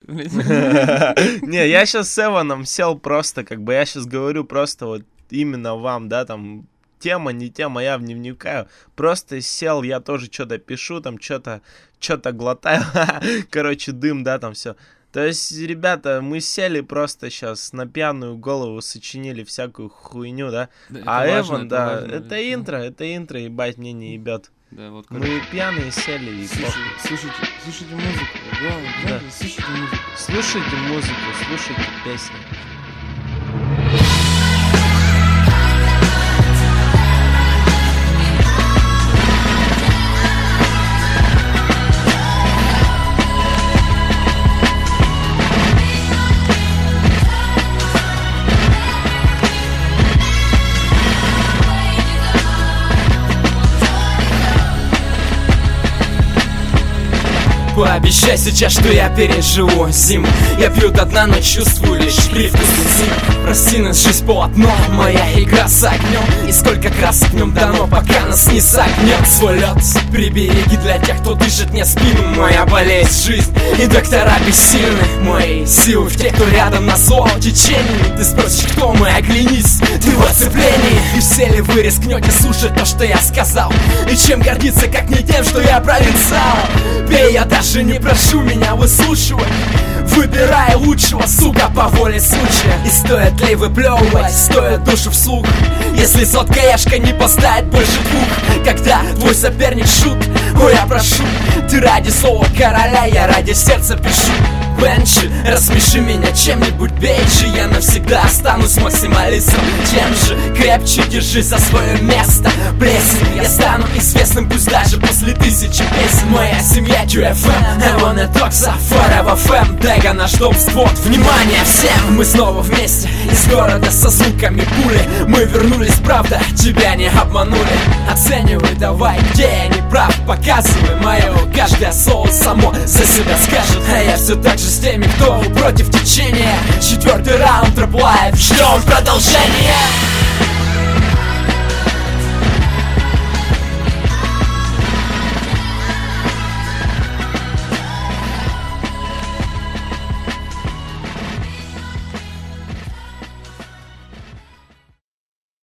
блядь. Не, я сейчас с Эваном сел просто, как бы, я сейчас говорю просто вот именно вам, да, там, тема, не тема, я не вникаю. Просто сел, я тоже что-то пишу, там, что-то глотаю, короче, дым, да, там все. То есть, ребята, мы сели просто сейчас на пьяную голову, сочинили всякую хуйню, да. А Эван, да, это интро, ебать, мне не ебет. Да, вот Мы пьяные сели и слушайте музыку. Да, слушайте музыку. Слушайте музыку, слушайте песни. Пообещай сейчас, что я переживу зиму. Я пью до дна, но чувствую лишь привкус бензина. Прости нас, жизнь полотно, моя игра с огнем. И сколько красок в нем дано, пока нас не согнет свой лед. Прибереги для тех, кто дышит мне спину. Моя болезнь, жизнь и доктора бессильны. Мои силы в тех, кто рядом на зло течению. Ты спросишь, кто мы, оглянись, ты в оцеплении. И все ли вы рискнете слушать то, что я сказал? И чем гордиться, как не тем, что я провинциал? Пей, я даже не прошу меня выслушивать. Выбирай лучшего, сука, по воле случая. И стоит ли выплевывать, стоит душу вслух, если сотка яшка не поставит больше двух. Когда твой соперник шут, ой, я прошу, ты ради слова короля, я ради сердца пишу. Бенчи, рассмеши меня чем-нибудь бейджи. Я навсегда останусь максималистом. Тем же крепче держись за свое место. Плесень, я стану известным, пусть даже после 1000 песен. Моя семья QFM, I wanna talk за Forever FM. Дега наш дом, взвод, внимание всем. Мы снова вместе, из города со звуками пули. Мы вернулись, правда, тебя не обманули. Оценивай давай, где я не прав. Показывай мое, каждое слово само за себя скажет. А я все так же с теми, кто против течения. 4-й раунд, рэп лайф, ждем продолжения.